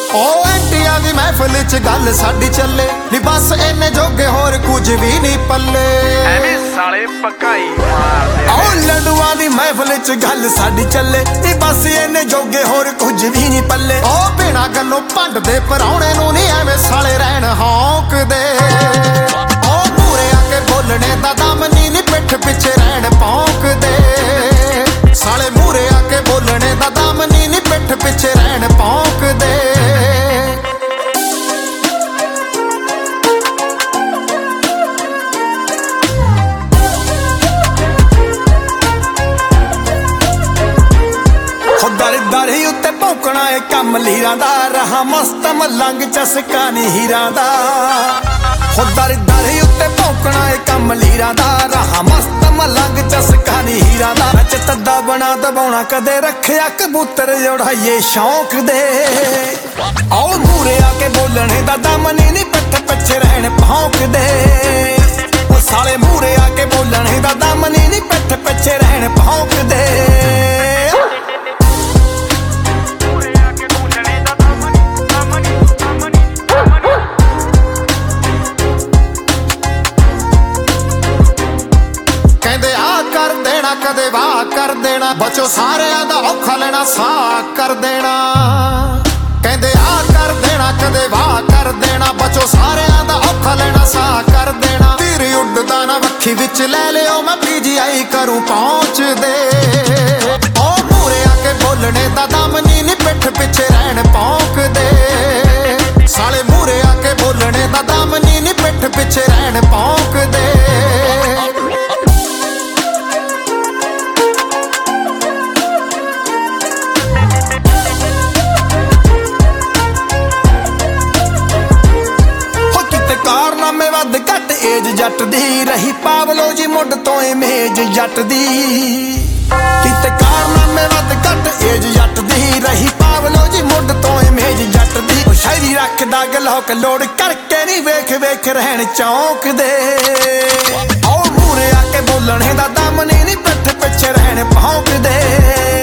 ओ एंटिया दी महफिल च गल साडी चले नी बस इन्ने जोगे होर कुछ भी नहीं पल्ले साले पकाई मारदे ओ लंडुआ दी महफिल च गल साडी चले नी बस इन्ने जोगे होर कुछ भी नहीं पल्ले ओ बिना गल्लों भंड दे परौणे नूं नी एवें साले रहन हौंकदे ओ मूरे आके बोलने दा दम नी पिठ पिछे रहन भौंकदे साले मूरे आके बोलने दा दम नी पिठ पिछे रहन भौंकदे दरी उत्ते भौंकना है कम लीरां दा रहा मस्त मलंग चसका नी हीरां दा हो दरी उत्ते भौंकना है कम लीरां दा रहा मस्त मलंग चसका नी हीरां दा नच तद्दा बना दबाउणा कदे रखिया कबूतर जोड़ाइए शौक दे आओ मूरे आके बोलने दा दम नी पिठ पिछे रहन भौंक दे ओ साले मूरे आके बोलने दा दम नी पिठ पिछे रहन भौंक दे कदे वाह कर देना बचो सारियां दा औखा लेना सा कर देना कहंदे आ कर देना कदे वाह कर देना बचो सारियां दा औखा लेना सा कर देना तीर उड़दा ना वक्खी विच ले लियो मैं पीजीआई करूं पहुंच दे ओ मूरे आके बोलने दा दम नी पिठ पिछे रहन भौंक दे साले मूरे आके बोलने दा दम नी पिठ पिछे रहन भौंक दे घट एज जट दी रही पावलो जी मुड तो इमेज जट दी किते कारनामे वध घट एज जट दी रही पावलो जी मुड तो इमेज जट दी ओ शायरी रखदा गलोक लोड़ करके नहीं वेख वेख रहन चौंक दे ओ मूरे आके बोलने दा दम नी पिठ पिछे रहन भौंक दे